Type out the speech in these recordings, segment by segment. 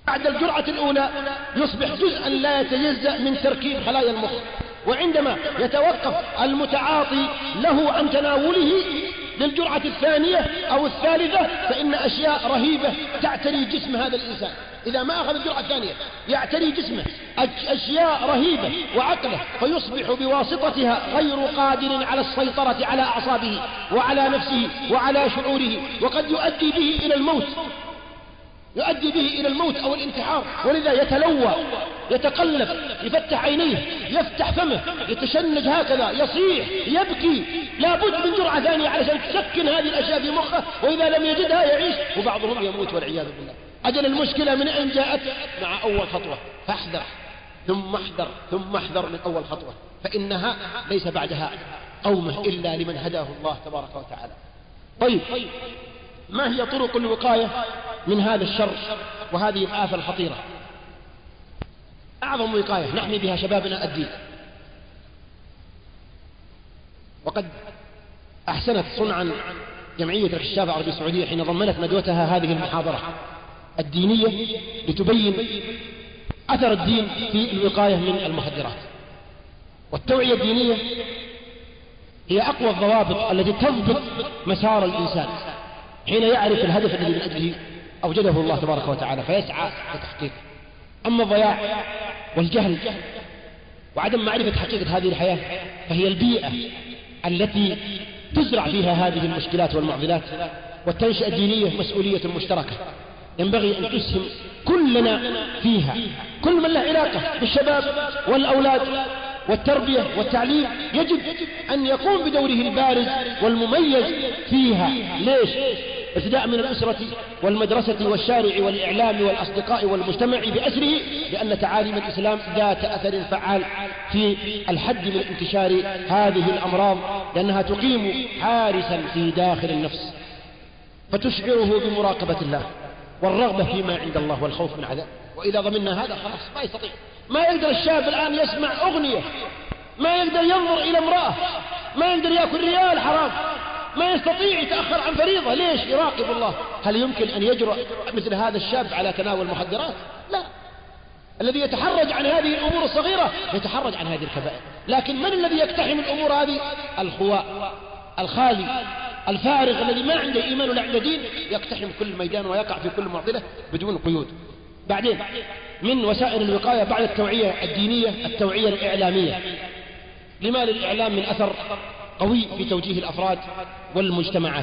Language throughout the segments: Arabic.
بعد الجرعة الأولى يصبح جزءا لا يتجزأ من تركيب خلايا المخ، وعندما يتوقف المتعاطي له عن تناوله للجرعة الثانية أو الثالثة فإن أشياء رهيبة تعتري جسم هذا الإنسان. إذا ما أخذ الجرعة الثانية يعتري جسمه أشياء رهيبة وعقله، فيصبح بواسطتها غير قادر على السيطرة على أعصابه وعلى نفسه وعلى شعوره، وقد يؤدي به إلى الموت، يؤدي به إلى الموت أو الانتحار. ولذا يتلوى، يتقلب، يفتح عينيه، يفتح فمه، يتشنج هكذا، يصيح، يبكي. لابد من جرعة ثانية علشان تسكن هذه الأشياء في مخه، وإذا لم يجدها يعيش، وبعضهم يموت والعياذ بالله. أجل المشكلة من أين جاءت؟ مع أول خطوة، فاحذر ثم احذر ثم احذر من أول خطوة، فإنها ليس بعدها قومه إلا لمن هداه الله تبارك وتعالى. طيب، ما هي طرق الوقاية من هذا الشر وهذه الآفة الخطيرة؟ أعظم وقاية نحمي بها شبابنا الدين، وقد أحسنت صنعا جمعية الكشافة العربية السعودية حين ضمنت ندوتها هذه المحاضرة الدينية لتبين أثر الدين في الوقاية من المخدرات. والتوعية الدينية هي أقوى الضوابط التي تضبط مسار الإنسان حين يعرف الهدف الذي من أجله أوجده الله تبارك وتعالى فيسعى لتحقيقه. أما الضياع والجهل وعدم معرفة حقيقة هذه الحياة فهي البيئة التي تزرع فيها هذه المشكلات والمعضلات. والتنشئة الدينية مسؤولية مشتركة ينبغي أن تسهم كلنا فيها، كل من له علاقة بالشباب والأولاد والتربية والتعليم يجب أن يقوم بدوره البارز والمميز فيها. ليش؟ ابتداء من الأسرة والمدرسة والشارع والإعلام والأصدقاء والمجتمع بأسره، لأن تعاليم الإسلام ذات أثر فعال في الحد من انتشار هذه الأمراض، لأنها تقيم حارسا في داخل النفس فتشعره بمراقبة الله والرغبة فيما عند الله والخوف من عذاب. وإذا ضمننا هذا خلاص ما يستطيع، ما يقدر الشاب الآن يسمع أغنية، ما يقدر ينظر إلى امرأة، ما يقدر يأكل ريال حرام، ما يستطيع يتأخر عن فريضة. ليش؟ يراقب الله. هل يمكن أن يجرؤ مثل هذا الشاب على تناول المخدرات؟ لا. الذي يتحرج عن هذه الأمور الصغيرة يتحرج عن هذه الكبائر. لكن من الذي يقتحم الأمور هذه؟ الخواء الخالي الفارغ الذي ما عنده إيمان ولا عنده دين، يقتحم كل ميدان ويقع في كل معضلة بدون قيود. بعدين من وسائل الوقاية بعد التوعية الدينية التوعية الإعلامية. لما للإعلام من أثر قوي في توجيه الأفراد والمجتمعات.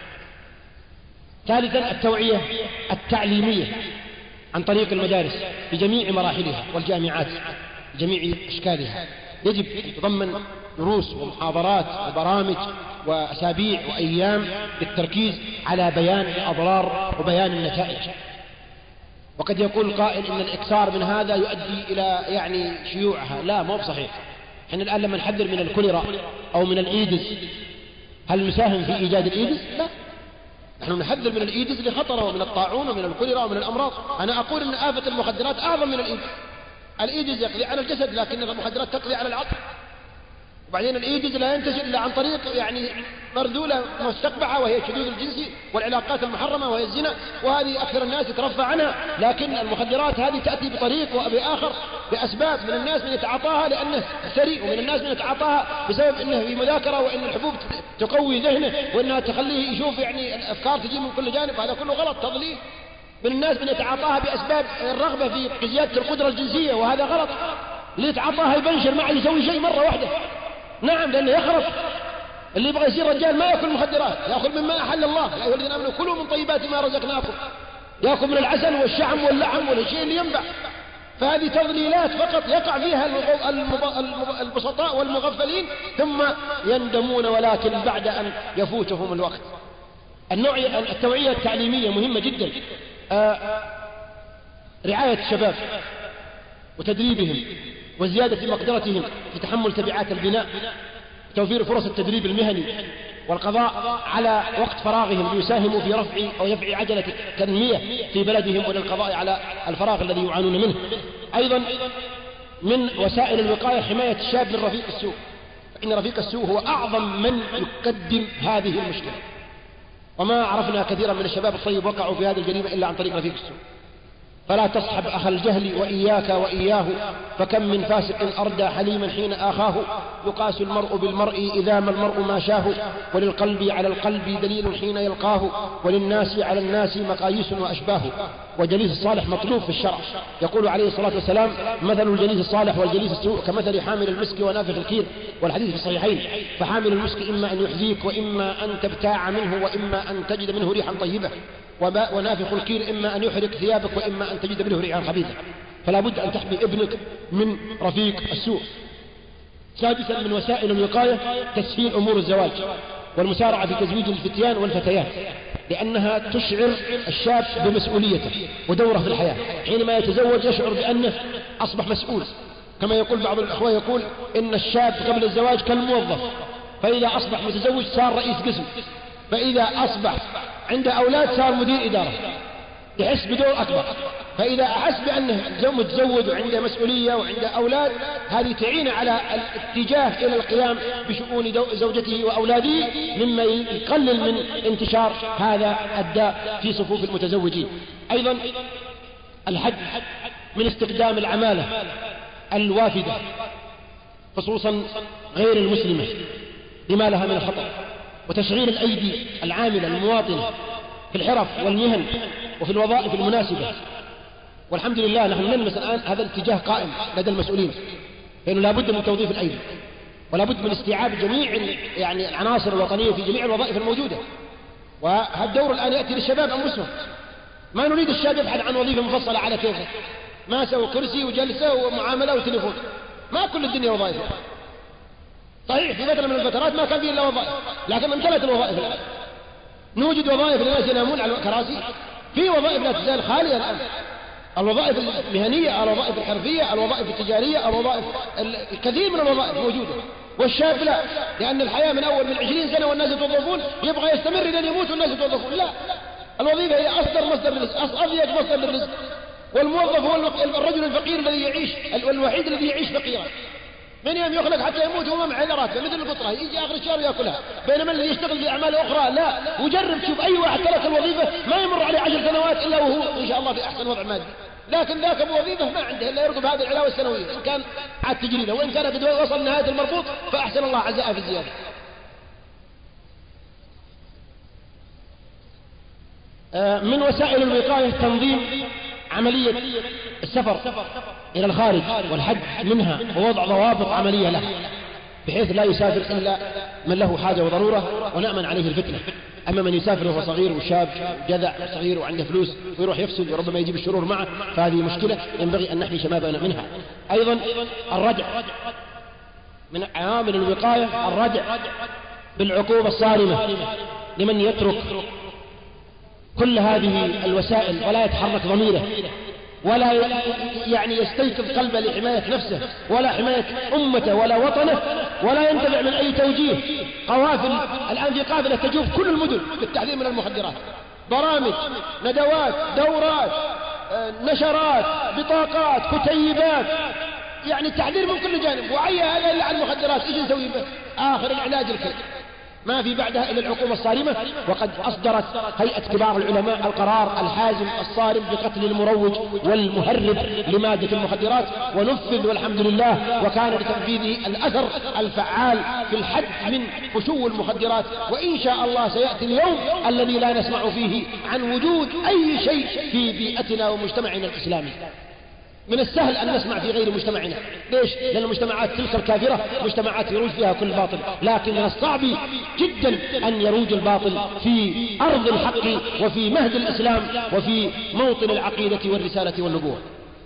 ثالثا التوعية التعليمية عن طريق المدارس بجميع مراحلها والجامعات بجميع أشكالها. يجب أن تضمن دروس ومحاضرات وبرامج وأسابيع وأيام للتركيز على بيان الأضرار وبيان النتائج. وقد يقول قائل إن الإكثار من هذا يؤدي إلى شيوعها. لا، مو بصحيح. احنا الآن لما نحذر من الكوليرا أو من الإيدز هل نساهم في إيجاد الإيدز؟ لا، نحن نحذر من الإيدز لخطره ومن الطاعون ومن الكوليرا ومن الأمراض. أنا أقول إن آفة المخدرات أعظم من الإيدز. الإيدز يقضي على الجسد لكن المخدرات تقضي على العقل. وبعدين الإيدز لا ينتشر إلا عن طريق مرذولة مستقبحة وهي الشذوذ الجنسي والعلاقات المحرمة وهي الزنا، وهذه أكثر الناس يترفع عنها. لكن المخدرات هذه تأتي بطريق وبآخر بأسباب. من الناس من يتعاطاها لأنه ثري، ومن الناس من يتعاطاها بسبب أنه في مذاكرة وأن الحبوب تقوي ذهنه وأنها تخليه يشوف الأفكار تجي من كل جانب. هذا كله غلط، تضليل. من الناس من يتعاطاها بأسباب الرغبة في زيادة القدرة الجنسية، وهذا غلط. اللي يتعاطاها يبنشر معه يسوي شيء مرة واحدة. نعم، لأنه يخرف. اللي يبغى يصير رجال ما يأكل مخدرات، يأكل مما أحل الله. يا أيها الذين آمنوا كلوا من طيبات ما رزقناكم، يأكل من العسل والشعم واللحم والشيء اللي ينبع. فهذه تضليلات فقط يقع فيها البسطاء والمغفلين ثم يندمون، ولكن بعد أن يفوتهم الوقت. التوعية التعليمية مهمة جدا. رعاية الشباب وتدريبهم وزيادة مقدرتهم في تحمل تبعات البناء، توفير فرص التدريب المهني، والقضاء على وقت فراغهم ليساهموا في رفع أو دفع عجلة التنمية في بلدهم وللقضاء على الفراغ الذي يعانون منه. أيضا من وسائل الوقاية حماية الشاب من رفيق السوء، فإن رفيق السوء هو أعظم من يقدم هذه المشكلة. وما عرفنا كثيرا من الشباب الطيب وقعوا في هذه الجريمة إلا عن طريق رفيق السوء. فلا تصحب أخ الجهل وإياك وإياه، فكم من فاسق أردى حليما حين آخاه. يقاس المرء بالمرء إذا ما المرء ما شاه، وللقلب على القلب دليل حين يلقاه، وللناس على الناس مقاييس وأشباه. وجليس الصالح مطلوب في الشرع. يقول عليه الصلاة والسلام: مثل الجليس الصالح والجليس السوء كمثل حامل المسك ونافخ الكير، والحديث في الصحيحين. فحامل المسك إما أن يحذيك وإما أن تبتاع منه وإما أن تجد منه ريحا طيبة، ونافخ الكير إما أن يحرق ثيابك وإما أن تجد منه ريحا خبيثة. فلا بد أن تحمي ابنك من رفيق السوء. سادسا من وسائل الوقاية تسهيل أمور الزواج والمسارعة في تزويج الفتيان والفتيات، لأنها تشعر الشاب بمسؤوليته ودوره في الحياة. حينما يتزوج يشعر بأنه أصبح مسؤول، كما يقول بعض الأخوة، يقول إن الشاب قبل الزواج كالموظف، فإذا أصبح متزوج صار رئيس قسم، فإذا أصبح عنده أولاد صار مدير إدارة، يحس بدور أكبر. فإذا أحس بأنه متزوج وعنده مسؤولية وعنده أولاد، هذه تعين على الاتجاه إلى القيام بشؤون زوجته وأولاده، مما يقلل من انتشار هذا الداء في صفوف المتزوجين. أيضا الحد من استخدام العمالة الوافدة خصوصا غير المسلمة لما لها من الخطر، وتشغيل الأيدي العاملة المواطنة في الحرف والمهن وفي الوظائف المناسبة. والحمد لله نحن نلمس الآن هذا الاتجاه قائم لدى المسؤولين، لأنه لا بد من توظيف الأيدي، ولا بد من استيعاب جميع العناصر الوطنية في جميع الوظائف الموجودة. وهذا الدور الآن يأتي للشباب أنفسهم. ما نريد الشاب يبحث عن وظيفة مفصلة على كيفه، ما سوى كرسي وجلسة ومعاملة وتليفون. ما كل الدنيا وظائف. صحيح في فترة من الفترات ما كان فيه إلا وظائف، لكن امتلت الوظائف الآن. نوجد وظائف للناس ينامون على الكراسي، في وظائف لا تزال خالية الآن. الوظائف المهنية، الوظائف الحرفية، الوظائف التجارية، الوظائف الكثير من الوظائف موجودة. والشاب لا، لأن الحياة من أول من 20 سنة والناس يتوظفون، يبغى يستمر إلى يموت والناس يتوظفون. لا، الوظيفة هي أصدر مصدر للرزق، أضيق مصدر للرزق. والموظف هو الرجل الفقير الذي يعيش، الوحيد الذي يعيش فقيرا. من يوم يخلق حتى يموت وما معه إلا راتبه مثل القطرة، يجي آخر الشهر ويأكلها. بينما الذي يشتغل في أعمال أخرى لا. وجرب شوف أي واحد ترك الوظيفة ما يمر عليه 10 سنوات إلا وهو إن شاء الله في أحسن وضع مادي. لكن ذاك أبو وظيفة ما عنده إلا يرغب هذه العلاوة السنوية، إن كان عاد تجري له، وإن كان قد وصل نهاية المربوط فأحسن الله عزاءه في الزيادة. من وسائل الوقاية تنظيم عملية السفر إلى الخارج والحد منها، ووضع ضوابط عملية له بحيث لا يسافر إلا من له حاجة وضرورة ونأمن عليه الفتنة. أما من يسافر وهو صغير وشاب جذع صغير وعنده فلوس ويروح يفسد وربما يجيب الشرور معه، فهذه مشكلة ينبغي أن نحمي شبابنا منها. أيضا الردع، من عوامل الوقاية الردع بالعقوبة الصارمة لمن يترك كل هذه الوسائل ولا يتحرك ضميره ولا يستيقظ قلبه لحماية نفسه ولا حماية أمته ولا وطنه، ولا ينتفع من أي توجيه. قوافل الآن في قافلة تجوب كل المدن للتحذير من المخدرات، برامج، ندوات، دورات، نشرات، بطاقات، كتيبات، تحذير من كل جانب. وعي هذا إلا عن المخدرات، إيش نسوي به؟ آخر العلاج الكلام، ما في بعدها إلا العقوبة الصارمة. وقد أصدرت هيئة كبار العلماء القرار الحازم الصارم بقتل المروج والمهرب لمادة المخدرات، ونفذ والحمد لله، وكان لتنفيذه الأثر الفعال في الحد من فشو المخدرات. وإن شاء الله سيأتي اليوم الذي لا نسمع فيه عن وجود أي شيء في بيئتنا ومجتمعنا الإسلامي. من السهل أن نسمع في غير مجتمعنا. ليش؟ لأن المجتمعات تلك الكافرة مجتمعات يروج فيها كل باطل، لكن من الصعب جدا أن يروج الباطل في أرض الحق وفي مهد الإسلام وفي موطن العقيدة والرسالة والنبوة.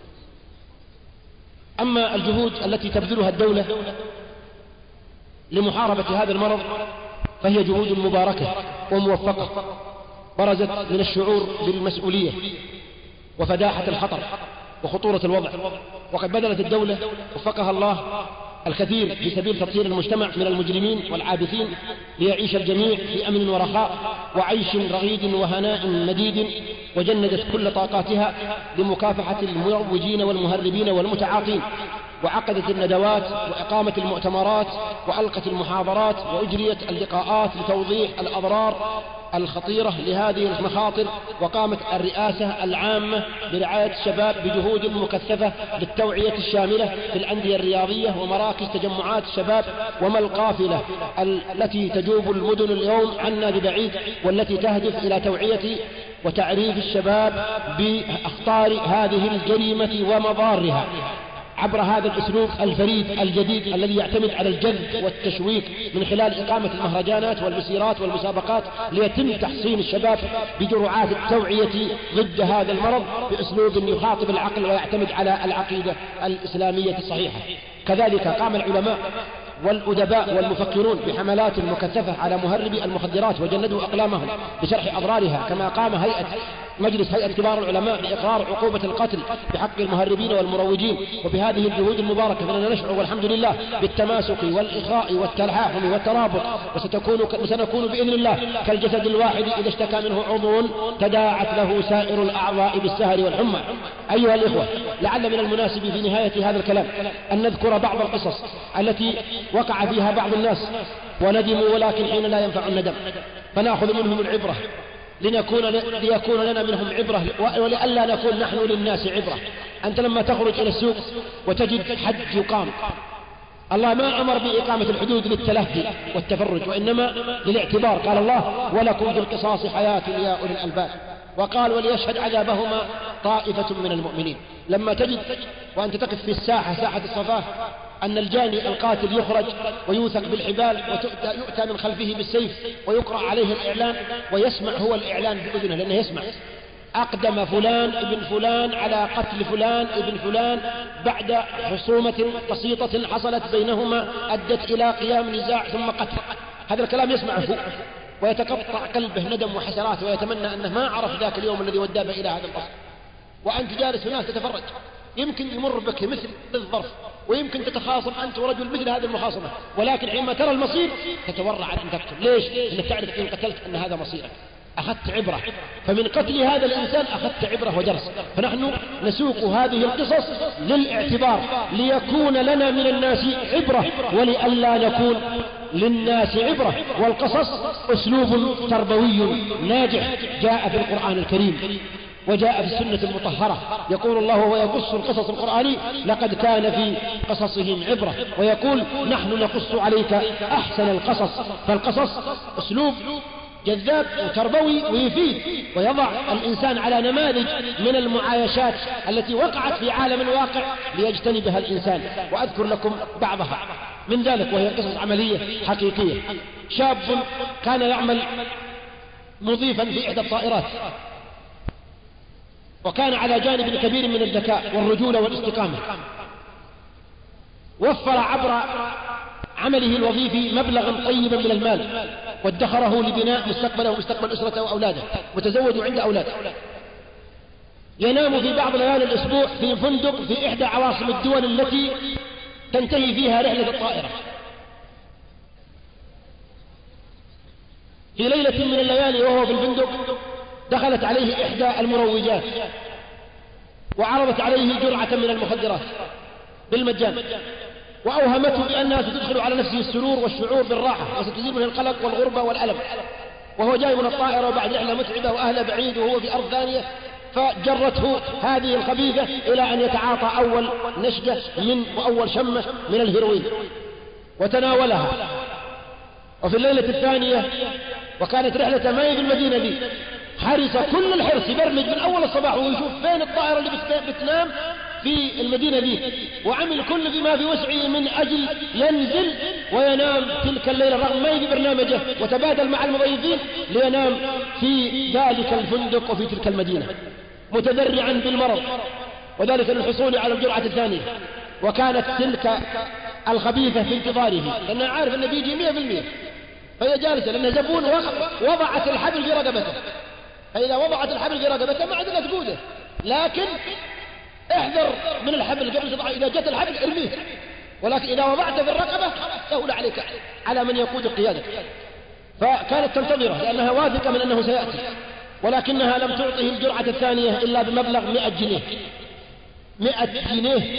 أما الجهود التي تبذلها الدولة لمحاربة هذا المرض فهي جهود مباركة وموفقة، برزت من الشعور بالمسؤولية وفداحة الخطر وخطورة الوضع. وقد بذلت الدولة وفقها الله الكثير في سبيل تطهير المجتمع من المجرمين والعابثين ليعيش الجميع في أمن ورخاء وعيش رغيد وهناء مديد، وجندت كل طاقاتها لمكافحة المروجين والمهربين والمتعاطين. وعقدت الندوات وإقامة المؤتمرات وألقت المحاضرات وأجريت اللقاءات لتوضيح الأضرار الخطيرة لهذه المخاطر، وقامت الرئاسة العامة برعاية الشباب بجهود مكثفة للتوعية الشاملة في الأندية الرياضية ومراكز تجمعات الشباب وما القافلة التي تجوب المدن اليوم عنا ببعيد، والتي تهدف إلى توعية وتعريف الشباب بأخطار هذه الجريمة ومضارها عبر هذا الأسلوب الفريد الجديد الذي يعتمد على الجذب والتشويق من خلال إقامة المهرجانات والمسيرات والمسابقات، ليتم تحصين الشباب بجرعات التوعية ضد هذا المرض بأسلوب يخاطب العقل ويعتمد على العقيدة الإسلامية الصحيحة. كذلك قام العلماء والأدباء والمفكرون بحملات مكثفة على مهربي المخدرات وجندوا أقلامهم بشرح أضرارها، كما قام مجلس هيئة كبار العلماء بإقرار عقوبة القتل بحق المهربين والمروجين. وبهذه الجهود المباركة فإننا نشعر والحمد لله بالتماسك والإخاء والتلاحم والترابط، وسنكون بإذن الله كالجسد الواحد إذا اشتكى منه عضو تداعت له سائر الأعضاء بالسهر والحمى. أيها الإخوة، لعل من المناسب في نهاية هذا الكلام أن نذكر بعض القصص التي وقع فيها بعض الناس وندموا، ولكن حين لا ينفع الندم فنأخذ منهم العبرة ليكون لنا منهم عبرة، ولئلا نكون نحن للناس عبرة. أنت لما تخرج إلى السوق وتجد حد يقام، الله ما أمر بإقامة الحدود للتلهي والتفرج، وإنما للاعتبار. قال الله: ولكم في القصاص حياة يا أولي الألباب، وقال: وليشهد عذابهما طائفة من المؤمنين. لما تجد وأنت تقف في الساحة، ساحة الصفاة، أن الجاني القاتل يخرج ويوثق بالحبال ويؤتى من خلفه بالسيف ويقرأ عليه الإعلان، ويسمع هو الإعلان بأذنه لأنه يسمع: أقدم فلان ابن فلان على قتل فلان ابن فلان بعد خصومة بسيطة حصلت بينهما أدت إلى قيام نزاع ثم قتل. هذا الكلام يسمعه ويتقطع قلبه ندم وحسرات، ويتمنى أنه ما عرف ذاك اليوم الذي وداه إلى هذا القصر. وأنت جالس هناك تتفرج، يمكن يمر بك مثل الظرف، ويمكن تتخاصم أنت ورجل مثل هذه المخاصمة، ولكن حينما ترى المصير تتورع أن تقتل. ليش؟ لأنك تعرف إن قتلت أن هذا مصيرك، أخذت عبرة. فمن قتل هذا الإنسان أخذت عبرة ودرس. فنحن نسوق هذه القصص للاعتبار، ليكون لنا من الناس عبرة ولئلا نكون للناس عبرة. والقصص أسلوب تربوي ناجح جاء في القرآن الكريم وجاء في السنة المطهرة. يقول الله وهو يقص القصص القرآني: لقد كان في قصصهم عبرة. ويقول: نحن نقص عليك أحسن القصص. فالقصص أسلوب جذاب وتربوي ويفيد، ويضع الإنسان على نماذج من المعايشات التي وقعت في عالم الواقع ليجتنبها الإنسان. وأذكر لكم بعضها من ذلك، وهي قصص عملية حقيقية. شاب كان يعمل مضيفا في إحدى الطائرات، وكان على جانب كبير من الذكاء والرجولة والاستقامة. وفر عبر عمله الوظيفي مبلغا طيبا من المال، وادخره لبناء مستقبله ومستقبل أسرته وأولاده، وتزوج وعنده أولاد. ينام في بعض ليالي الأسبوع في فندق في إحدى عواصم الدول التي تنتهي فيها رحلة الطائرة. في ليلة من الليالي وهو في الفندق دخلت عليه إحدى المروجات وعرضت عليه جرعة من المخدرات بالمجان، وأوهمته بأنها ستدخل على نفسه السرور والشعور بالراحة، وستزيل منه القلق والغربة والألم، وهو جاي من الطائرة وبعد رحلة متعبة وأهله بعيد وهو في أرض ثانية. فجرته هذه الخبيثة إلى أن يتعاطى أول نشجة وأول شمة من الهيروين وتناولها. وفي الليلة الثانية، وكانت رحلة ما هي في المدينة دي، حرص كل الحرص يبرمج من أول الصباح ويشوف فين الطائرة اللي بتنام في المدينة دي، وعمل كل بما في وسعه من أجل ينزل وينام تلك الليلة رغم ما يجي برنامجه، وتبادل مع المضيفين لينام في ذلك الفندق وفي تلك المدينة متذرعا بالمرض، وذلك للحصول على الجرعة الثانية. وكانت تلك الخبيثة في انتظاره لأنها عارف أنه بيجي 100%، فهي جالسة لأنها زبون وضعت الحبل في رقبته، فإذا وضعت الحبل في رقبته ما عندنا تقوده، لكن احذر من الحبل قبل تضع، إذا جت الحبل ارميه، ولكن إذا وضعته في الرقبة سهل عليك على من يقود القيادة. فكانت تنتظره لأنها واثقة من أنه سيأتي، ولكنها لم تعطه الجرعة الثانية إلا بمبلغ 100 جنيه. 100 جنيه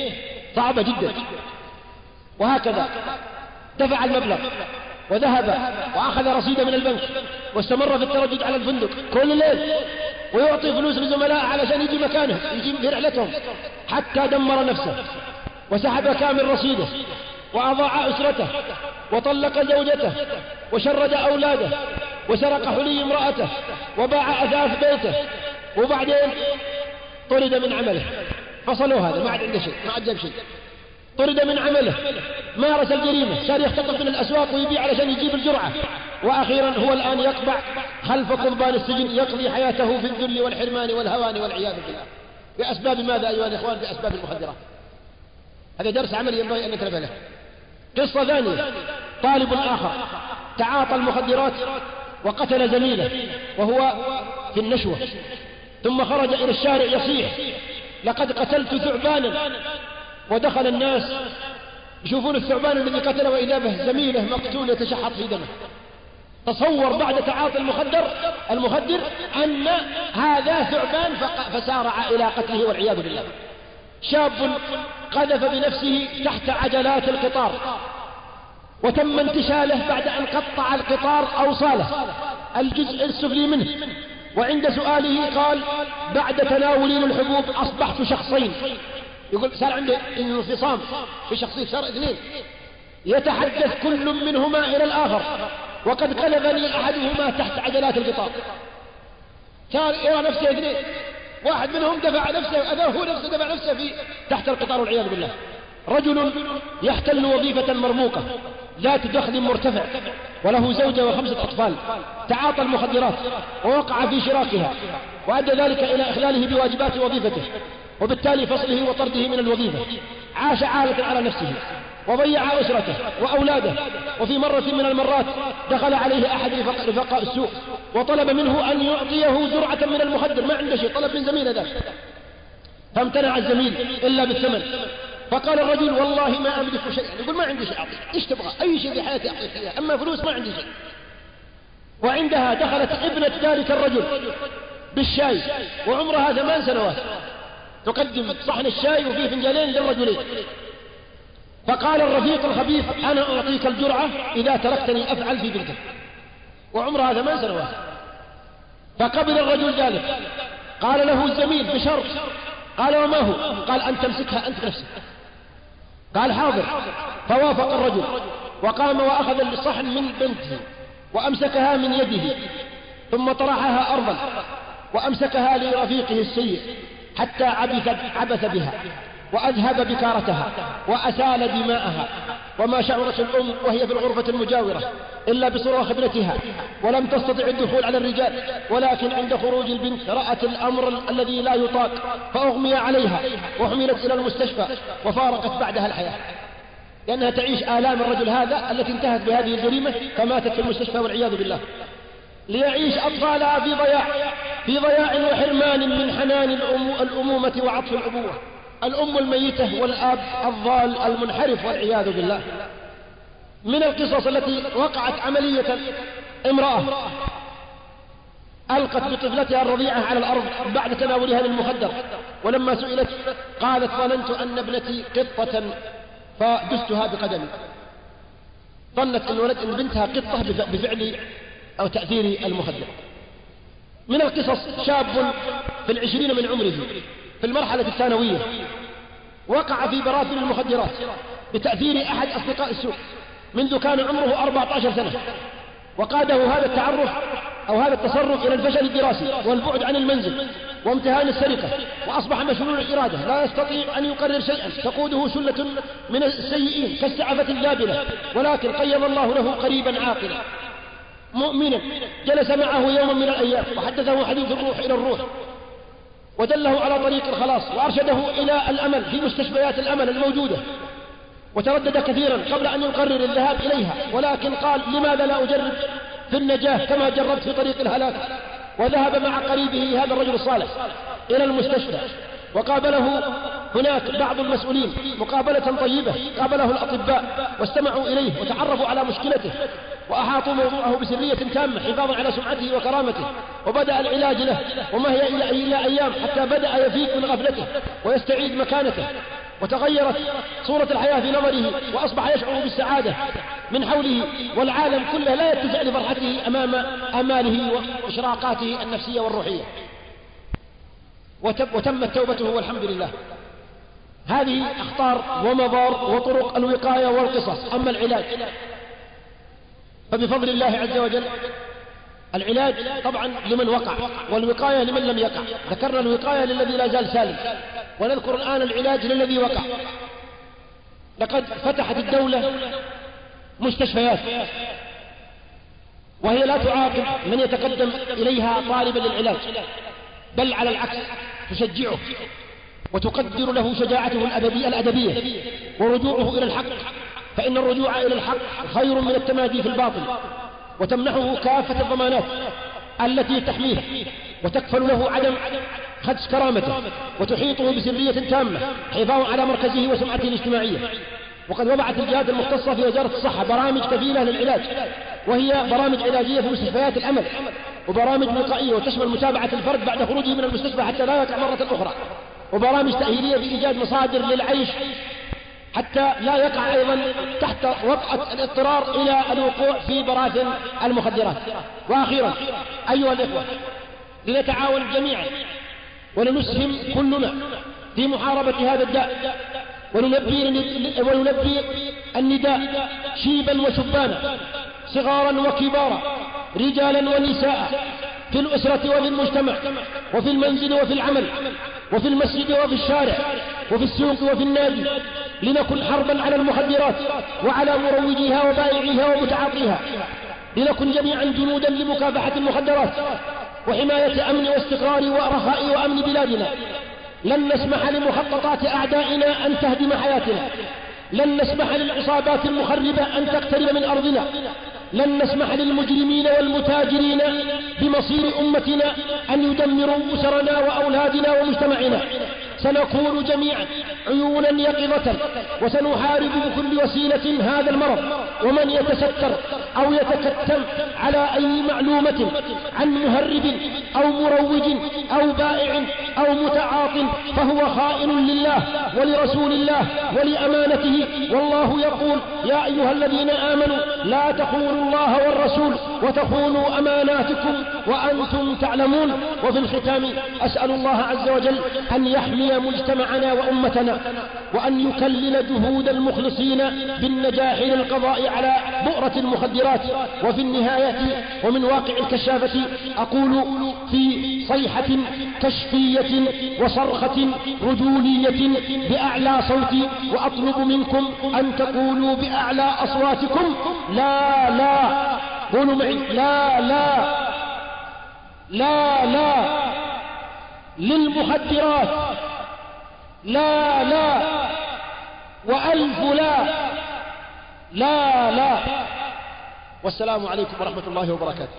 صعبة جدا. وهكذا دفع المبلغ وذهب وأخذ رصيده من البنك واستمر في التردد على الفندق كل ليل، ويعطي فلوس لزملائه علشان يجي مكانه، يجي في رحلتهم، حتى دمر نفسه وسحب كامل رصيده وأضاع أسرته وطلق زوجته وشرد أولاده وسرق حلي امرأته وباع أثاث بيته، وبعدين طرد من عمله. فصلوا هذا ما عاد عنده شيء، ما عاد جاب شيء، طرد من عمله، مارس الجريمة، صار يختطف من الأسواق ويبيع علشان يجيب الجرعة، وأخيرا هو الآن يقبع خلف قضبان السجن، يقضي حياته في الذل والحرمان والهوان والعياذ بالله. بأسباب ماذا أيها الإخوان؟ بأسباب المخدرات. هذا درس عملي ينبغي أن نتنبه له. قصة ثانية، طالب آخر تعاطى المخدرات وقتل زميله وهو في النشوة، ثم خرج إلى الشارع يصيح: لقد قتلت ثعبانا. ودخل الناس يشوفون الثعبان الذي قتله وإذا به زميله مقتول يتشحط في دمه. تصور بعد تعاطي المخدر أن هذا ثعبان، فسارع إلى قتله والعياذ بالله. شاب قذف بنفسه تحت عجلات القطار وتم انتشاله بعد أن قطع القطار أوصاله الجزء السفلي منه، وعند سؤاله قال: بعد تناولي الحبوب أصبحت شخصين. يقول صار عنده انفصام في شخصية، صار اثنين، يتحدث كل منهما إلى الآخر، وقد قلبني أحدهما تحت عجلات القطار. صار يرى نفسه اثنين، واحد منهم دفع نفسه، هو نفسه دفع نفسه في تحت القطار والعياذ بالله. رجل يحتل وظيفة مرموقة ذات دخل مرتفع وله زوجة و5 أطفال، تعاطى المخدرات ووقع في شراكها، وأدى ذلك إلى إخلاله بواجبات وظيفته، وبالتالي فصله وطرده من الوظيفة. عاش عالة على نفسه وضيع أسرته وأولاده. وفي مرة من المرات دخل عليه أحد رفقاء السوق وطلب منه أن يعطيه جرعة من المخدر، ما عنده شيء، طلب من زميله ذاك، فامتنع الزميل إلا بالثمن. فقال الرجل: والله ما أملك شيئا. يقول: ما عندي شيء أعطيك، إيش تبغى؟ أي شيء في حياتي أعطيك إياه، أما فلوس ما عندي شيء. وعندها دخلت ابنة ذلك الرجل بالشاي وعمرها 8 سنوات، تقدم صحن الشاي وفيه فنجانين للرجلين. فقال الرفيق الخبيث: أنا أعطيك الجرعة إذا تركتني أفعل في بنتك، وعمرها 8 سنوات. فقبل الرجل ذلك. قال له الزميل: بشرط. قال: وما هو؟ قال: أن تمسكها أنت نفسك. قال: حاضر. فوافق الرجل وقام وأخذ الصحن من بنته وأمسكها من يده، ثم طرحها أرضا وأمسكها لرفيقه السيء حتى عبث بها وأذهب بكارتها وأسال دماءها. وما شعرت الأم وهي في الغرفة المجاورة إلا بصراخ ابنتها، ولم تستطع الدخول على الرجال، ولكن عند خروج البنت رأت الأمر الذي لا يطاق، فأغمي عليها وحملت إلى المستشفى، وفارقت بعدها الحياة، لأنها تعيش آلام الرجل هذا التي انتهت بهذه الجريمة، فماتت في المستشفى والعياذ بالله. ليعيش أطفالها في ضياع وحرمان من حنان الأمومة وعطف الأبوة، الأم الميتة والأب الضال المنحرف والعياذ بالله. من القصص التي وقعت عملية: امرأة ألقت بطفلتها الرضيعة على الأرض بعد تناولها للمخدر، ولما سئلت قالت: ظننت أن ابنتي قطة فدستها بقدمي. ظنت أن بنتها قطة بفعل أو تأثير المخدر. من القصص: شاب في 20 من عمره في المرحلة الثانوية وقع في براثن المخدرات بتأثير أحد أصدقاء السوء منذ كان عمره 14 سنة، وقاده هذا التعرف أو هذا التصرف إلى الفشل الدراسي والبعد عن المنزل وامتهان السرقة، وأصبح مشلول الإرادة لا يستطيع أن يقرر شيئا، تقوده سلة من السيئين كالسعفة الجابلة. ولكن قيض الله له قريبا عاقلا مؤمنا جلس معه يوما من الأيام وحدثه حديث الروح إلى الروح، ودله على طريق الخلاص، وأرشده إلى الأمل في مستشفيات الأمل الموجودة، وتردد كثيرا قبل أن يقرر الذهاب إليها، ولكن قال: لماذا لا أجرب في النجاة كما جربت في طريق الهلاك؟ وذهب مع قريبه هذا الرجل الصالح إلى المستشفى، وقابله هناك بعض المسؤولين مقابلة طيبة، قابله الأطباء واستمعوا إليه وتعرفوا على مشكلته، وأحاطوا موضوعه بسرية تامة حفاظا على سمعته وكرامته، وبدأ العلاج له، وما هي إلا أيام حتى بدأ يفيق من غفلته ويستعيد مكانته. وتغيرت صورة الحياة في نظره، وأصبح يشعر بالسعادة من حوله، والعالم كله لا يتسع لفرحته أمام آماله وإشراقاته النفسية والروحية، وتمت توبته والحمد لله. هذه أخطار ومضار وطرق الوقاية والقصص. أما العلاج فبفضل الله عز وجل العلاج طبعا لمن وقع، والوقاية لمن لم يقع. ذكرنا الوقاية للذي لا زال سالم، ونذكر الآن العلاج للذي وقع. لقد فتحت الدولة مستشفيات، وهي لا تعاقب من يتقدم إليها طالبا للعلاج، بل على العكس تشجعه وتقدر له شجاعته الأدبية ورجوعه إلى الحق، فإن الرجوع إلى الحق خير من التمادي في الباطل، وتمنحه كافة الضمانات التي تحميه وتكفل له عدم خدش كرامته، وتحيطه بسرية تامة حفاظا على مركزه وسمعته الاجتماعية. وقد وضعت الجهات المختصة في وزارة الصحة برامج كفيلة للعلاج، وهي برامج علاجية في مستشفيات الأمل، وبرامج وقائية وتشمل متابعة الفرد بعد خروجه من المستشفى حتى لا يقع مرة أخرى، وبرامج تأهيلية بإيجاد مصادر للعيش حتى لا يقع أيضا تحت وطأة الاضطرار إلى الوقوع في براثن المخدرات. وأخيرا أيها الإخوة، لنتعاون جميعا ولنسهم كلنا في محاربة هذا الداء، ونلبي النداء شيبا وشبانا، صغارا وكبارا، رجالا ونساء، في الأسرة وفي المجتمع، وفي المنزل وفي العمل، وفي المسجد وفي الشارع، وفي السوق وفي النادي، لنكن حربا على المخدرات وعلى مروجيها وبائعيها ومتعاطيها، لنكن جميعا جنودا لمكافحة المخدرات وحماية أمن واستقرار ورخاء وأمن بلادنا. لن نسمح لمخططات أعدائنا أن تهدم حياتنا، لن نسمح للعصابات المخربة أن تقترب من أرضنا، لن نسمح للمجرمين والمتاجرين بمصير أمتنا أن يدمروا أسرنا وأولادنا ومجتمعنا. سنكون جميعا عيونا يقظة، وسنحارب بكل وسيلة هذا المرض، ومن يتستر أو يتكتم على أي معلومة عن مهرب أو مروج أو بائع أو متعاط فهو خائن لله ولرسول الله ولأمانته. والله يقول: يا أيها الذين آمنوا لا تخونوا الله والرسول وتخونوا أماناتكم وأنتم تعلمون. وفي الختام أسأل الله عز وجل أن يحمي مجتمعنا وأمتنا، وأن يكلل جهود المخلصين بالنجاح للقضاء على بؤرة المخدرات. وفي النهاية ومن واقع الكشافة أقول في صيحة كشفية وصرخة رجولية بأعلى صوتي، وأطلب منكم أن تقولوا بأعلى أصواتكم: لا لا. قولوا معي: لا لا لا لا للمخدرات، لا لا وألف لا، لا لا. والسلام عليكم ورحمة الله وبركاته.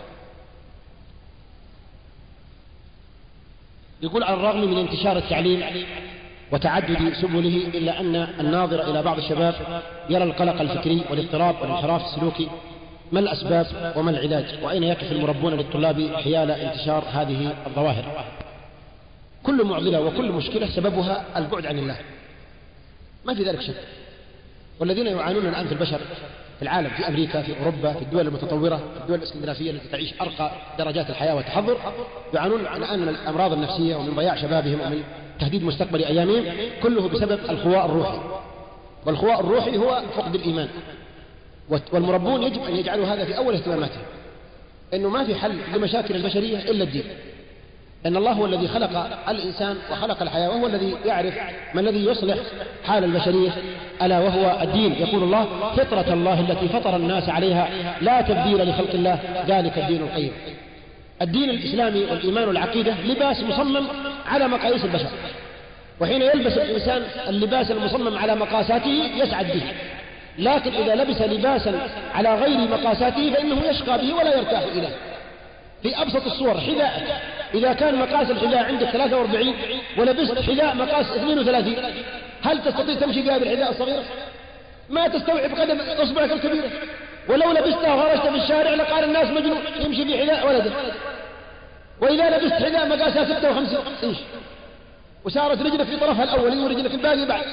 يقول: على الرغم من انتشار التعليم وتعدد سبله، إلا أن الناظر إلى بعض الشباب يرى القلق الفكري والاضطراب والانحراف السلوكي. ما الأسباب وما العلاج؟ وأين يقف المربون للطلاب حيال انتشار هذه الظواهر؟ كل معضلة وكل مشكلة سببها البعد عن الله، ما في ذلك شك. والذين يعانون الآن في البشر في العالم، في أمريكا، في أوروبا، في الدول المتطورة، في الدول الإسكندنافية التي تعيش أرقى درجات الحياة والتحضر، يعانون الآن من الأمراض النفسية ومن ضياع شبابهم ومن تهديد مستقبل أيامهم، كله بسبب الخواء الروحي. والخواء الروحي هو فقد الإيمان، والمربون يجب أن يجعلوا هذا في أول اهتماماتهم، إنه ما في حل لمشاكل البشرية إلا الدين، لأن الله هو الذي خلق الإنسان وخلق الحياة، وهو الذي يعرف ما الذي يصلح حال البشرية، ألا وهو الدين. يقول الله: فطرة الله التي فطر الناس عليها لا تبديل لخلق الله ذلك الدين القيم. الدين الإسلامي والإيمان والعقيدة لباس مصمم على مقاييس البشر، وحين يلبس الإنسان اللباس المصمم على مقاساته يسعد به، لكن إذا لبس لباسا على غير مقاساته فإنه يشقى به ولا يرتاح إليه. في أبسط الصور: حذاءك إذا كان مقاس الحذاء عندك 43 ولبست حذاء مقاس 32، هل تستطيع تمشي بهذا الحذاء الصغير؟ ما تستوعب قدم إصبعك الكبيرة. ولو لبستها وخرجت في الشارع لقال الناس مجنون يمشي في حذاء ولده. وإذا لبست حذاء مقاسها 56 إنش وصارت رجلك في طرفها الأولي ورجلك الباقي بعد،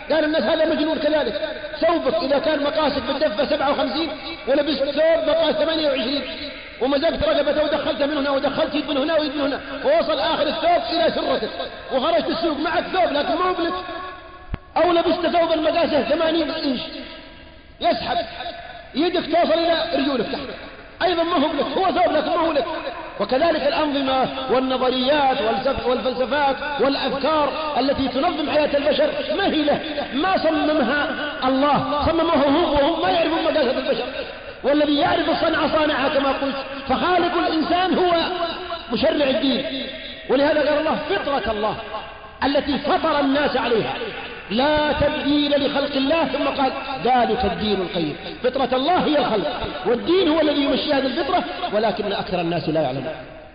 قال الناس هذا مجنون كذلك. ثوبك إذا كان مقاسك بالدفة 57 ولبست ثوب مقاس 28 ومزقت رقبته ودخلت من هنا ودخلت يد من هنا ويد من هنا ووصل آخر الثوب إلى سرتك وخرجت السوق معك ثوب لكن ما هو بلك، أو لبست ثوبا مقاسه 80 إنش يسحب يدك توصل إلى رجولك تحت أيضا ما هو لك، هو ثوب لكن ما هو لك. وكذلك الأنظمة والنظريات والفلسفات والأفكار التي تنظم حياة البشر ما هي له، ما صممها الله، صممه هو وهم ما يعرفون مقاسات البشر. والذي يعرف الصنعة صانعها كما قلت، فخالق الإنسان هو مشرع الدين. ولهذا قال الله فطرة الله التي فطر الناس عليها لا تبديل لخلق الله، ثم قال ذلك الدين القيم. فطرة الله هي الخلق، والدين هو الذي يمشي هذه الفطرة، ولكن أكثر الناس لا يعلمون.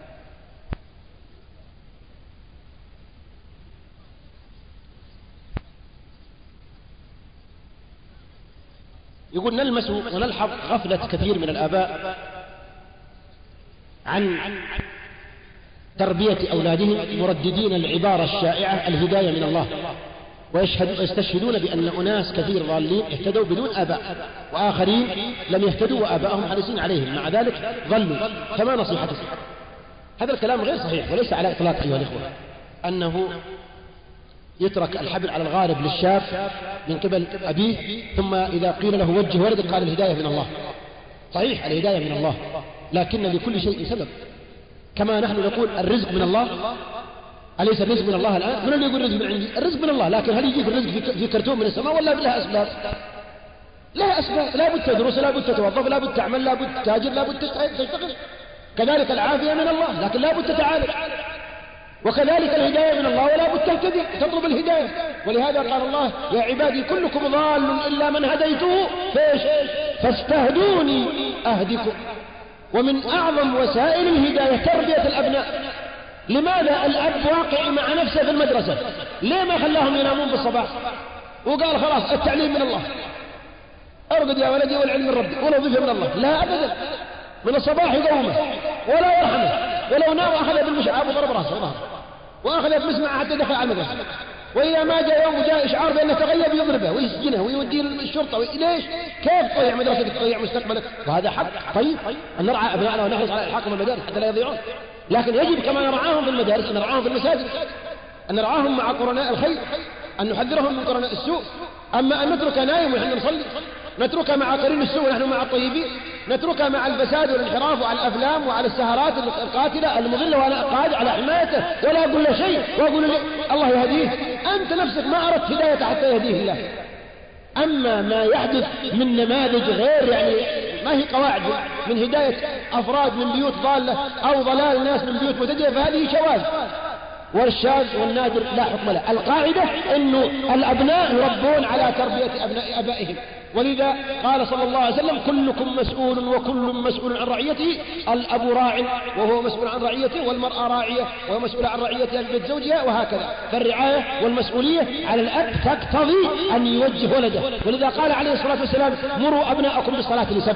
يقول نلمس ونلحظ غفلة كثير من الآباء عن تربية أولادهم، مرددين العبارة الشائعة الهداية من الله، ويستشهدون بأن أناس كثير ضالين اهتدوا بدون آباء، وآخرين لم يهتدوا وآباءهم حريصين عليهم، مع ذلك ضلوا. فما نصيحتكم؟ هذا الكلام غير صحيح وليس على إطلاق أيها الإخوة أنه يترك الحبل على الغارب للشاب من قبل أبيه، ثم إذا قيل له وجه ولدك قال الهداية من الله. صحيح الهداية من الله، لكن لكل شيء سبب. كما نحن نقول الرزق من الله، أليس الرزق من الله الآن؟ من اللي يقول الرزق من عندي؟ الرزق من الله، لكن هل يجيك الرزق في كرتون من السماء ولا لها أسباب؟ لها أسباب، لا بد تدرس، لا بد تتوظف، لا بد تعمل، لا بد تتاجر، لا بد تشتغل. كذلك العافية من الله، لكن لا بد تتعالج. وكذلك الهداية من الله، ولا بد تهتدي تطلب الهداية. ولهذا قال الله يا عبادي كلكم ضال إلا من هديته فاستهدوني أهدكم. ومن أعظم وسائل الهداية تربية الأبناء. لماذا الأب واقعي مع نفسه في المدرسة؟ ليه ما خلاهم ينامون بالصباح وقال خلاص التعليم من الله، ارقد يا ولدي والعلم من ربي والوظيفة من الله؟ لا أبدا، من الصباح يقومه ولا يرحمه، ولو نام أخذ بالمشعاب وضرب رأسه وظهره وأخذ بمسمعه حتى دخل على المدرسة. وإذا ما جاء يوم وجاء إشعار بأنه تغيب يضربه ويسجنه ويوديه الشرطة. ليش؟ كيف تضيع مدرستك تضيع مستقبلك؟ وهذا حق. طيب أن نرعى أبنائنا ونحرص على إلحاقهم المدارس حتى لا يضيعون، لكن يجب كما نرعاهم في المدارس أن نرعاهم في المساجد، أن نرعاهم مع قرناء الخير، أن نحذرهم من قرناء السوء. أما أن نترك نايم ونحن نصلي، نتركها مع قرين السوء ونحن مع الطيبين، نتركها مع الفساد والانحراف وعلى الأفلام وعلى السهرات القاتلة المضلة، وأنا قاعد على حمايته ولا أقول له شيء وأقول له الله يهديه. أنت نفسك ما أردت هدايته حتى يهديه الله. أما ما يحدث من نماذج غير يعني ما هي قواعد من هداية أفراد من بيوت ضالة أو ضلال ناس من بيوت متدينة، فهذه شواذ، والشاذ والنادر لا حكم له. القاعدة أنه الأبناء يربون على تربية أبناء أبائهم. ولذا قال صلى الله عليه وسلم كلكم مسؤول وكل مسؤول عن رعيته. الأب راع وهو مسؤول عن رعيته، والمرأة راعية وهو مسؤول عن رعيتها في بيت زوجها، وهكذا. فالرعاية والمسؤولية على الأب تقتضي أن يوجه ولده. ولذا قال عليه الصلاة والسلام مروا أبناءكم بالصلاة ل7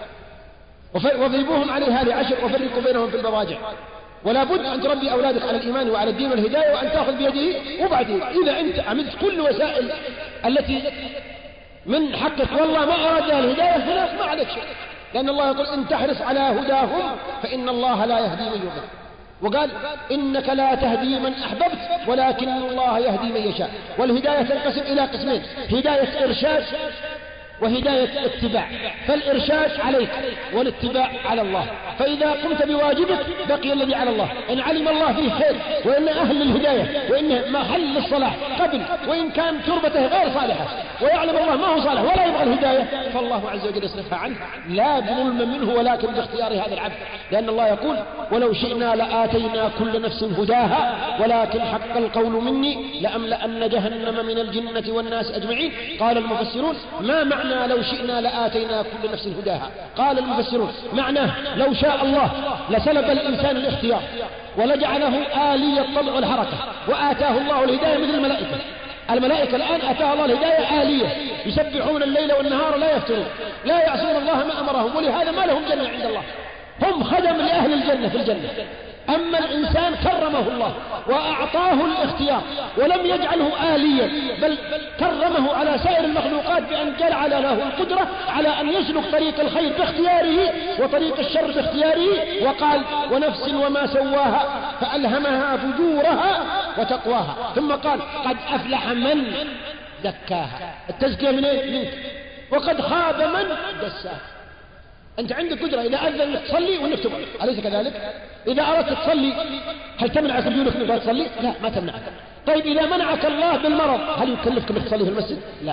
واضربوهم عليها ل10 وفرقوا بينهم في المضاجع. ولا بد أن تربي أولادك على الإيمان وعلى الدين والهداية، وأن تأخذ بيده وبعدين إذا أنت عملت كل وسائل التي من حقك والله ما أرادها الهداية هناك ما عليك شيء، لأن الله يقول إن تحرص على هداهم فإن الله لا يهدي من يضل. وقال إنك لا تهدي من أحببت ولكن الله يهدي من يشاء. والهداية تنقسم إلى قسمين: هداية إرشاد وهداية اتباع. فالإرشاد عليك والاتباع على الله. فإذا قمت بواجبك بقي الذي على الله. إن علم الله فيه خير وإن أهل الهداية وإن محل الصلاح قبل، وإن كان تربته غير صالحة ويعلم الله ما هو صالح ولا يبغى الهداية، فالله عز وجل يصرفها عنه لا بظلم منه ولكن باختيار هذا العبد. لأن الله يقول ولو شئنا لآتينا كل نفس هداها ولكن حق القول مني لأملأن جهنم من الجنة والناس أجمعين. قال المفسرون ما معنى لو شئنا لآتينا كل نفس هداها؟ قال المفسرون معناه لو شاء الله لسلب الإنسان الاختيار ولجعله آلي الطبع والحركة، وآتاه الله الهداية مثل الملائكة. الملائكة الآن آتاها الله الهداية آلية، يسبحون الليل والنهار لا يفترون، لا يعصون الله ما أمرهم، ولهذا ما لهم جنة عند الله، هم خدم لأهل الجنة في الجنة. أما الإنسان كرمه الله وأعطاه الاختيار ولم يجعله آليا، بل كرمه على سائر المخلوقات بأن جعل له القدرة على أن يسلك طريق الخير باختياره وطريق الشر باختياره. وقال ونفس وما سواها فألهمها فجورها وتقواها، ثم قال قد أفلح من زكاها. التزكية من أين؟ منك. وقد خاب من دساها. أنت عندك قدرة إذا أذن أنك تصلي وأنك تقعد، أليس كذلك؟ إذا أردت تصلي هل تمنعك بدونك أنك تصلي؟ لا، ما تمنعك. طيب إذا منعك الله بالمرض هل يكلفك أنك تصلي في المسجد؟ لا.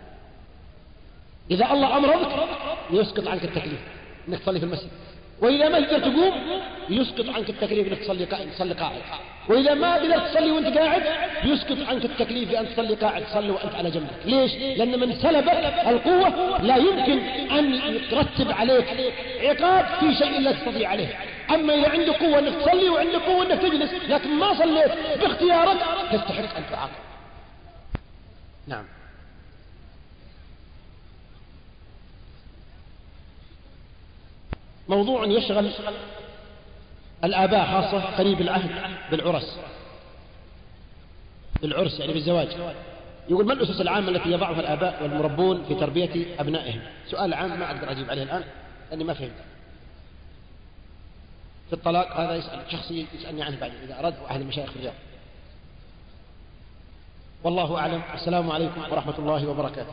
إذا الله أمرضك يسقط عنك التكليف أنك تصلي في المسجد، وإذا ما تقدر تقوم يسقط عنك التكليف أنك تصلي قاعد، وإذا ما قدرت تصلي وأنت قاعد يسقط عنك التكليف بأن تصلي قاعد، تصلي وأنت على جنبك. ليش؟ لأن من سلبك القوة لا يمكن أن يترتب عليك عقاب في شيء لا تستطيع عليه. أما إذا عندك قوة أنك تصلي وعندك قوة أنك تجلس لكن ما صليت باختيارك تستحق أن تعاقب. نعم. موضوع يشغل الآباء خاصة قريب العهد بالعرس يعني بالزواج. يقول ما الأسس العامة التي يضعها الآباء والمربون في تربية أبنائهم؟ سؤال عام ما أقدر أجيب عليه الآن لأني ما فهمت. في الطلاق هذا يسأل شخصي يسألني عنه بعدين إذا أراد أحد المشايخ في الرياض. والله أعلم. السلام عليكم ورحمة الله وبركاته.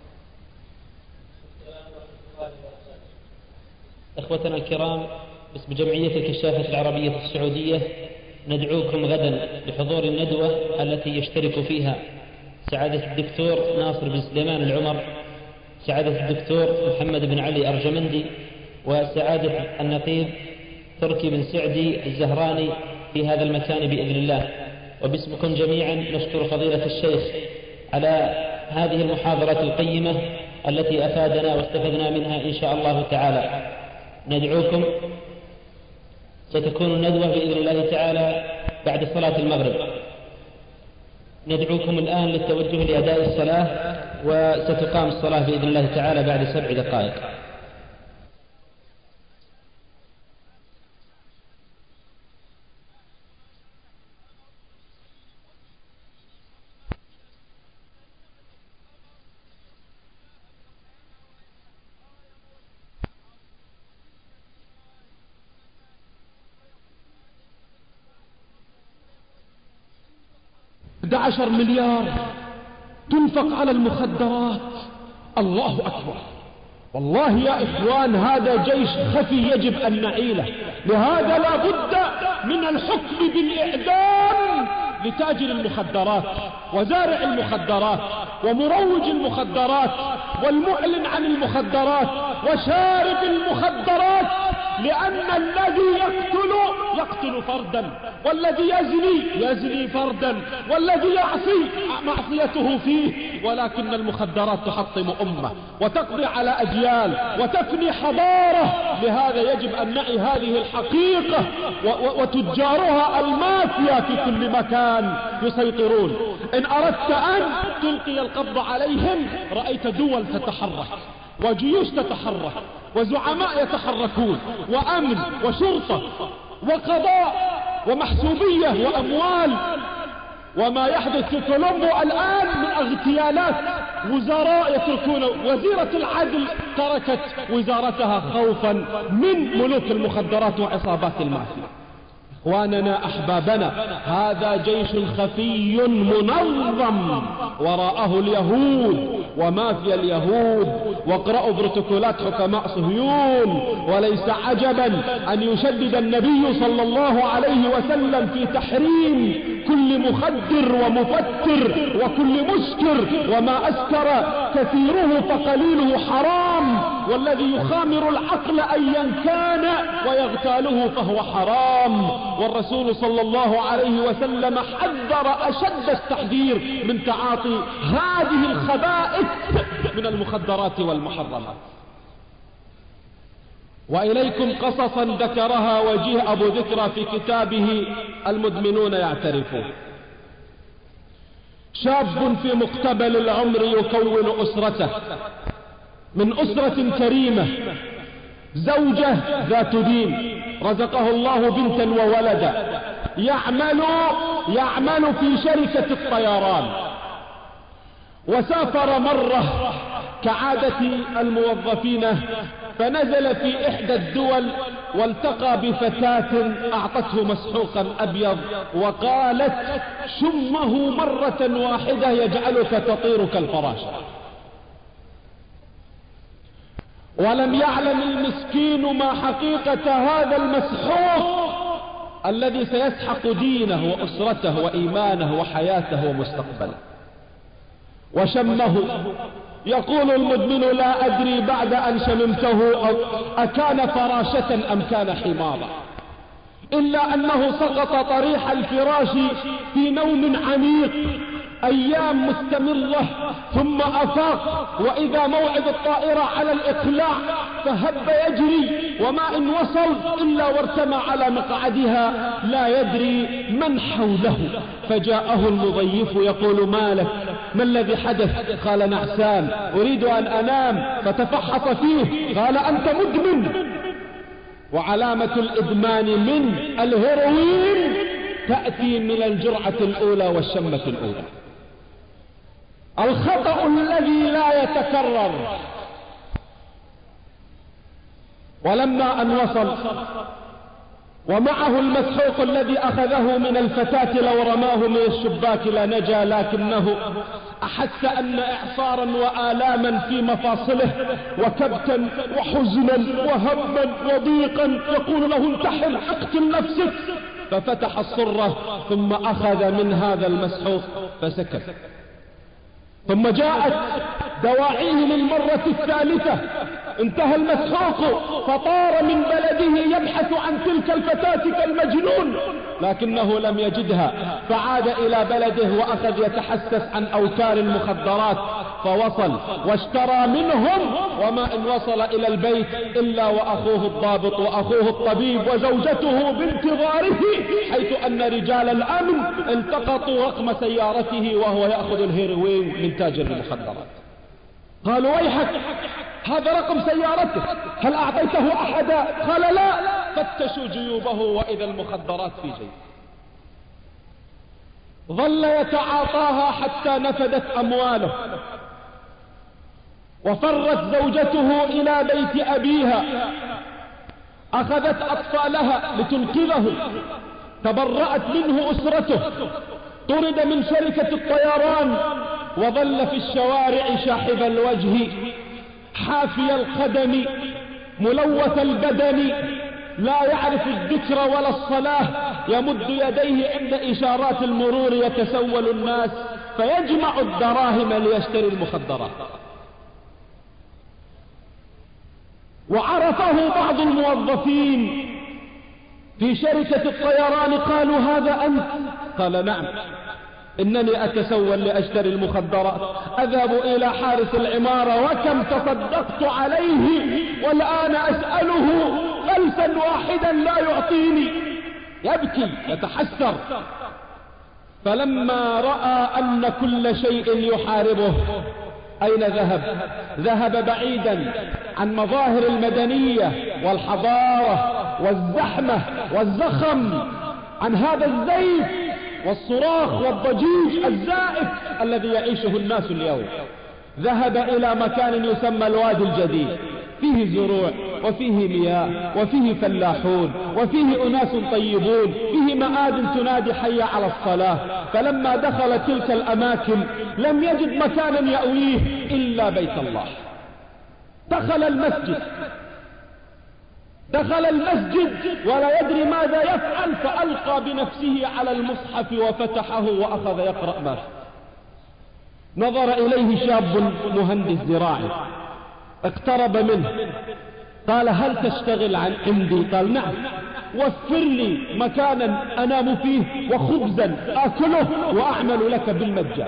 إخوتنا الكرام، باسم جمعية الكشافة العربية السعودية ندعوكم غدا لحضور الندوة التي يشترك فيها سعادة الدكتور ناصر بن سليمان العمر، سعادة الدكتور محمد بن علي أرجمندي، وسعادة النقيب تركي بن سعدي الزهراني في هذا المكان بإذن الله. وباسمكم جميعا نشكر فضيلة الشيخ على هذه المحاضرة القيمة التي أفادنا واستفدنا منها إن شاء الله تعالى. ندعوكم، ستكون الندوة بإذن الله تعالى بعد صلاة المغرب. ندعوكم الآن للتوجه لأداء الصلاة، وستقام الصلاة بإذن الله تعالى بعد 7 دقائق. $11 مليار تنفق على المخدرات. الله أكبر. والله يا إخوان هذا جيش خفي يجب أن نعيله. لهذا لا بد من الحكم بالإعدام لتاجر المخدرات وزارع المخدرات ومروج المخدرات والمعلن عن المخدرات وشارب المخدرات، لأن الذي يقتل فردا، والذي يزني فردا، والذي يعصي معصيته فيه. ولكن المخدرات تحطم أمة وتقضي على أجيال وتفني حضارة. لهذا يجب أن نعي هذه الحقيقة، وتجارها المافيا في كل مكان يسيطرون. إن أردت أن تلقي القبض عليهم رأيت دول تتحرك وجيوش تتحرك وزعماء يتحركون وأمن وشرطة وقضاء ومحسوبية وأموال. وما يحدث في كولومبو الآن من اغتيالات، وزراء يتركون، وزيرة العدل تركت وزارتها خوفا من ملوك المخدرات وعصابات المافيا. إخواننا أحبابنا، هذا جيش خفي منظم وراءه اليهود ومافيا اليهود. واقرأوا بروتوكولات حكماء صهيون. وليس عجبا أن يشدد النبي صلى الله عليه وسلم في تحريم كل مخدر ومفتر وكل مسكر، وما أسكر كثيره فقليله حرام، والذي يخامر العقل أيا كان ويغتاله فهو حرام. والرسول صلى الله عليه وسلم حذر أشد التحذير من تعاطي هذه الخبائث من المخدرات والمحرمات. وإليكم قصصا ذكرها وجيه أبو ذكرى في كتابه المدمنون يعترفون. شاب في مقتبل العمر يكون أسرته، من أسرة كريمة، زوجة ذات دين رزقه الله بنتا وولدا يعمل في شركة الطيران، وسافر مرة كعادة الموظفين، فنزل في إحدى الدول والتقى بفتاة أعطته مسحوقا أبيض وقالت: شمه مرة واحدة يجعلك تطير كالفراشة. ولم يعلم المسكين ما حقيقة هذا المسحوق الذي سيسحق دينه وأسرته وإيمانه وحياته ومستقبله. وشمه. يقول المدمن: لا أدري بعد أن شممته أكان فراشة أم كان حمارا، إلا أنه سقط طريح الفراش في نوم عميق أيام مستمرة، ثم أفاق وإذا موعد الطائرة على الإقلاع، فهب يجري، وما إن وصل إلا وارتمى على مقعدها لا يدري من حوله. فجاءه المضيف يقول: مالك؟ ما الذي حدث؟ قال: نعسان أريد أن أنام. فتفحص فيه قال: أنت مدمن. وعلامة الإدمان من الهيروين تأتي من الجرعة الأولى والشمة الأولى. الخطأ الذي لا يتكرر. ولما أن وصل ومعه المسحوق الذي أخذه من الفتاة، لو رماه من الشباك لنجا، لكنه أحس أن إعصارا وآلاما في مفاصله وكبتا وحزنا وهما وضيقا يقول له: انتحر، اقتل نفسك. ففتح الصرة ثم أخذ من هذا المسحوق فسكت. ثم جاءت دواعيه للمرة الثالثة، انتهى المسحوق فطار من بلده يبحث عن تلك الفتاة كالمجنون، لكنه لم يجدها، فعاد إلى بلده وأخذ يتحسس عن أوكار المخدرات، فوصل واشترى منهم، وما إن وصل إلى البيت إلا وأخوه الضابط وأخوه الطبيب وزوجته بانتظاره، حيث أن رجال الأمن التقطوا رقم سيارته وهو يأخذ الهيروين من تاجر المخدرات. قالوا: ويحك، هذا رقم سيارتك، هل أعطيته أحدا؟ قال: لا. فتشوا جيوبه وإذا المخدرات في جيبه. ظل يتعاطاها حتى نفدت أمواله، وفرت زوجته إلى بيت أبيها، أخذت أطفالها لتنقذه، تبرأت منه أسرته، طرد من شركة الطيران، وظل في الشوارع شاحب الوجه حافي القدم ملوث البدن، لا يعرف الذكر ولا الصلاة، يمد يديه عند إشارات المرور يتسول الناس، فيجمع الدراهم ليشتري المخدرات. وعرفه بعض الموظفين في شركة الطيران، قالوا: هذا أنت؟ قال: نعم، إنني أتسول لأشتري المخدرات، أذهب إلى حارس العمارة وكم تصدقت عليه والآن أسأله ألفا واحدا لا يعطيني. يبكي يتحسر. فلما رأى أن كل شيء يحاربه، أين ذهب؟ ذهب بعيدا عن مظاهر المدنية والحضارة والزحمة والزخم، عن هذا الزيف والصراخ والضجيج الزائف الذي يعيشه الناس اليوم. ذهب إلى مكان يسمى الوادي الجديد، فيه زروع وفيه مياه وفيه فلاحون وفيه أناس طيبون، فيه مآذن تنادي حي على الصلاة. فلما دخل تلك الأماكن لم يجد مكانا يأويه إلا بيت الله. دخل المسجد ولا يدري ماذا يفعل، فألقى بنفسه على المصحف وفتحه وأخذ يقرأ ما فيه. نظر إليه شاب مهندس زراعي، اقترب منه، قال: هل تشتغل عندي؟ قال: نعم، وفر لي مكانا أنام فيه وخبزا آكله وأعمل لك بالمجان.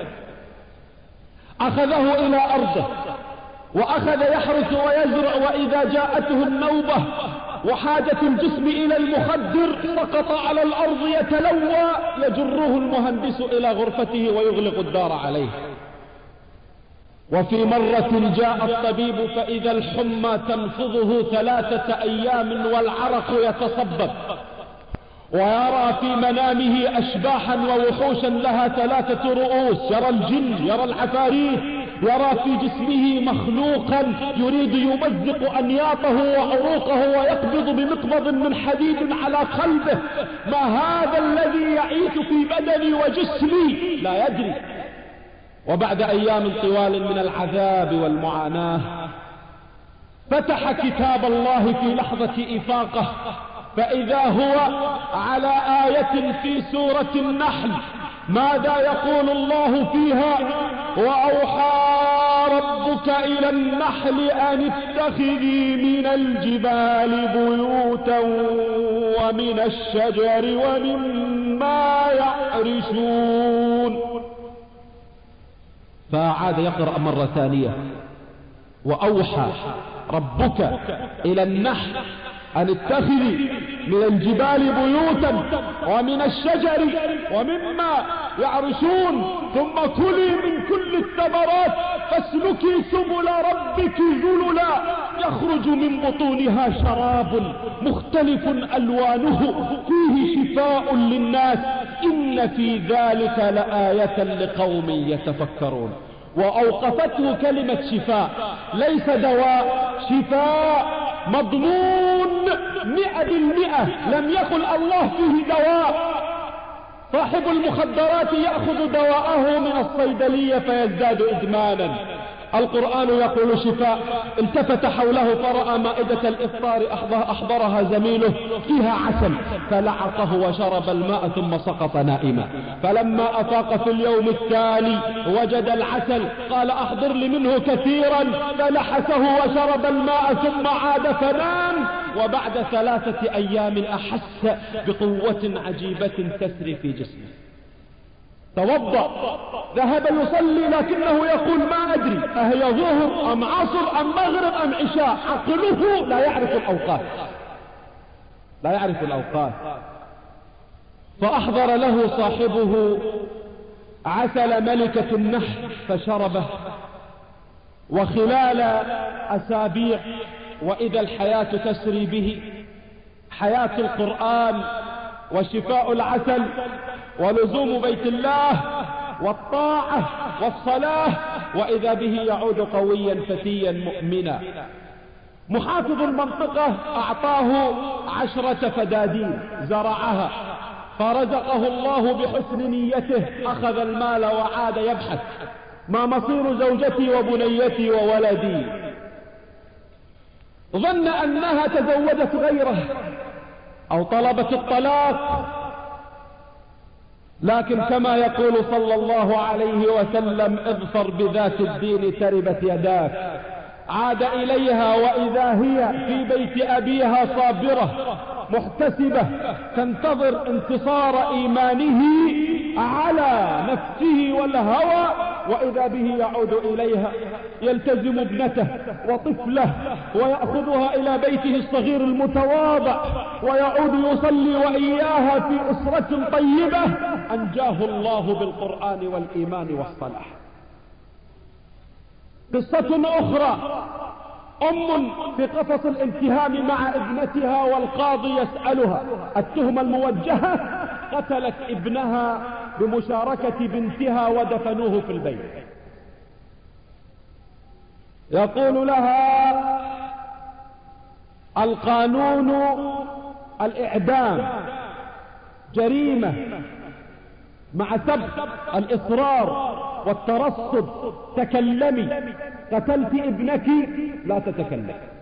أخذه إلى أرضه وأخذ يحرث ويزرع، وإذا جاءته النوبة وحاجة الجسم إلى المخدر سقط على الأرض يتلوى، يجره المهندس إلى غرفته ويغلق الدار عليه. وفي مرة جاء الطبيب فإذا الحمى تنفضه 3 أيام والعرق يتصبب، ويرى في منامه أشباحا ووحوشا لها 3 رؤوس، يرى الجن، يرى العفاريت، يرى في جسمه مخلوقا يريد يمزق أنياطه وعروقه ويقبض بمقبض من حديد على قلبه. ما هذا الذي يعيش في بدني وجسمي؟ لا يدري. وبعد أيام طوال من العذاب والمعاناة فتح كتاب الله في لحظة إفاقه، فإذا هو على آية في سورة النحل. ماذا يقول الله فيها؟ وأوحى ربك إلى النحل أن اتخذي من الجبال بيوتا ومن الشجر ومما يعرشون. فعاد يقرأ مرة ثانية: وأوحى ربك إلى النحل أن اتخذي من الجبال بيوتا ومن الشجر ومما يعرشون ثم كلي من كل الثمرات فاسلكي سبل ربك ذللا يخرج من بطونها شراب مختلف ألوانه فيه شفاء للناس إن في ذلك لآية لقوم يتفكرون. وأوقفته كلمة شفاء، ليس دواء، شفاء مضمون 100%. لم يقل الله فيه دواء. صاحب المخدرات يأخذ دواءه من الصيدلية فيزداد إدمانا. القرآن يقول شفاء. التفت حوله فرأى مائدة الإفطار أحضرها زميله فيها عسل فلعقه وشرب الماء ثم سقط نائما. فلما أفاق في اليوم التالي وجد العسل قال أحضر لي منه كثيرا فلحسه وشرب الماء ثم عاد فنام. وبعد 3 أيام أحس بقوة عجيبة تسري في جسمه. توضأ ذهب يصلي لكنه يقول ما أدري أهي ظهر أم عصر أم مغرب أم عشاء. عقله لا يعرف الأوقات، لا يعرف الأوقات. فأحضر له صاحبه عسل ملكة النحل فشربه، وخلال أسابيع وإذا الحياة تسري به، حياة القرآن وشفاء العسل ولزوم بيت الله والطاعة والصلاة، وإذا به يعود قويا فتيا مؤمنا. محافظ المنطقة أعطاه 10 فدادين زرعها فرزقه الله بحسن نيته. أخذ المال وعاد يبحث ما مصير زوجتي وبنيتي وولدي. ظن أنها تزوجت غيره أو طلبت الطلاق، لكن كما يقول صلى الله عليه وسلم اظفر بذات الدين تربت يداك. عاد إليها وإذا هي في بيت أبيها صابرة محتسبة تنتظر انتصار إيمانه على نفسه والهوى، وإذا به يعود إليها يلتزم ابنته وطفله ويأخذها إلى بيته الصغير المتواضع ويعود يصلي وإياها في أسرة طيبة أنجاه الله بالقرآن والإيمان والصلاح. قصة أخرى، أم في قفص الامتهان مع ابنتها والقاضي يسألها التهمة الموجهة، قتلت ابنها بمشاركة بنتها ودفنوه في البيت. يقول لها القانون الإعدام جريمة مع سبق الإصرار والترصد، تكلمي، قتلت ابنك لا تتكلم.